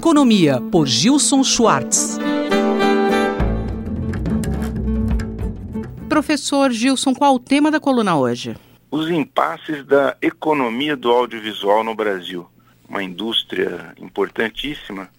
Economia, por Gilson Schwartz. Professor Gilson, qual o tema da coluna hoje? Os impasses da economia do audiovisual no Brasil. Uma indústria importantíssima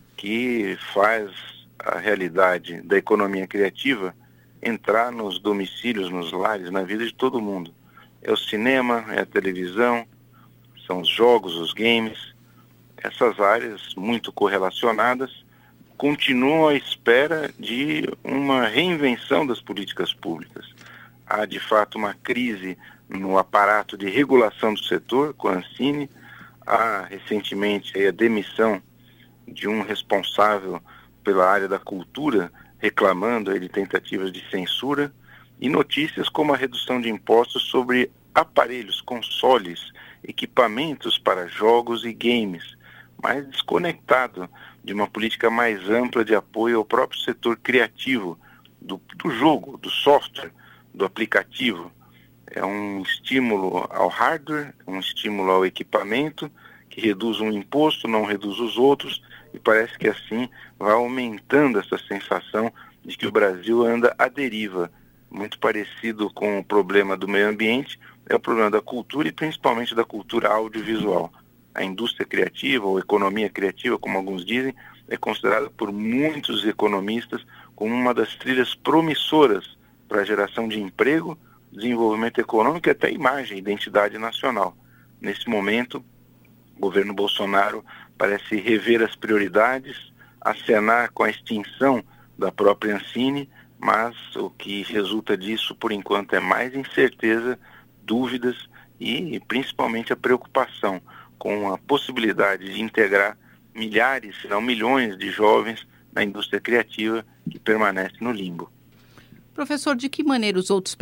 que faz a realidade da economia criativa entrar nos domicílios, nos lares, na vida de todo mundo. É o cinema, é a televisão, são os jogos, os games. Essas áreas muito correlacionadas continuam à espera de uma reinvenção das políticas públicas. Há, de fato, uma crise no aparato de regulação do setor, com a Ancine. Há, recentemente, a demissão de um responsável pela área da cultura, reclamando de tentativas de censura, e notícias como a redução de impostos sobre aparelhos, consoles, equipamentos para jogos e games, mas desconectado de uma política mais ampla de apoio ao próprio setor criativo, do jogo, do software, do aplicativo. É um estímulo ao hardware, um estímulo ao equipamento, que reduz um imposto, não reduz os outros, e parece que assim vai aumentando essa sensação de que o Brasil anda à deriva. Muito parecido com o problema do meio ambiente, é o problema da cultura e principalmente da cultura audiovisual. A indústria criativa, ou economia criativa, como alguns dizem, é considerada por muitos economistas como uma das trilhas promissoras para a geração de emprego, desenvolvimento econômico e até imagem, identidade nacional. Nesse momento, o governo Bolsonaro parece rever as prioridades, acenar com a extinção da própria Ancine, mas o que resulta disso, por enquanto, é mais incerteza, dúvidas e principalmente a preocupação com a possibilidade de integrar milhares, se não milhões de jovens na indústria criativa que permanece no limbo. Professor, de que maneira os outros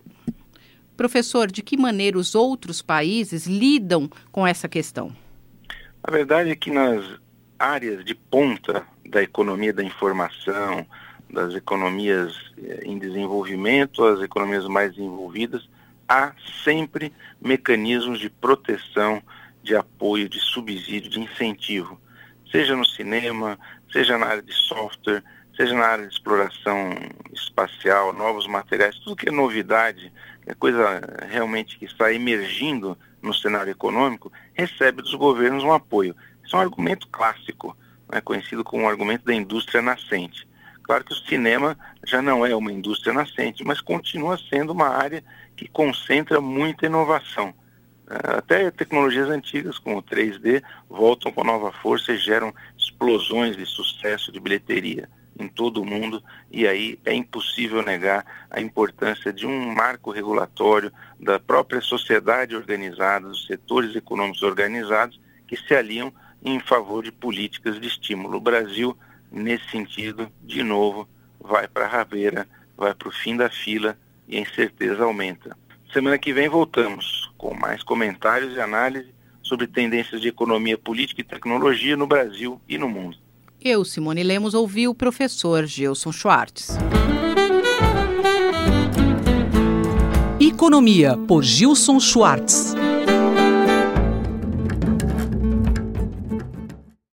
países lidam com essa questão? A verdade é que nas áreas de ponta da economia da informação, das economias em desenvolvimento, as economias mais desenvolvidas, há sempre mecanismos de proteção, de apoio, de subsídio, de incentivo, seja no cinema, seja na área de software, seja na área de exploração espacial, novos materiais, tudo que é novidade, é coisa realmente que está emergindo no cenário econômico, recebe dos governos um apoio. Isso é um argumento clássico, conhecido como o argumento da indústria nascente. Claro que o cinema já não é uma indústria nascente, mas continua sendo uma área que concentra muita inovação. Até tecnologias antigas, como o 3D, voltam com nova força e geram explosões de sucesso, de bilheteria em todo o mundo, e aí é impossível negar a importância de um marco regulatório, da própria sociedade organizada, dos setores econômicos organizados, que se aliam em favor de políticas de estímulo. O Brasil, nesse sentido, de novo, vai para a rabeira, vai para o fim da fila e a incerteza aumenta. Semana que vem voltamos com mais comentários e análise sobre tendências de economia, política e tecnologia no Brasil e no mundo. Eu, Simone Lemos, ouvi o professor Gilson Schwartz. Economia, por Gilson Schwartz.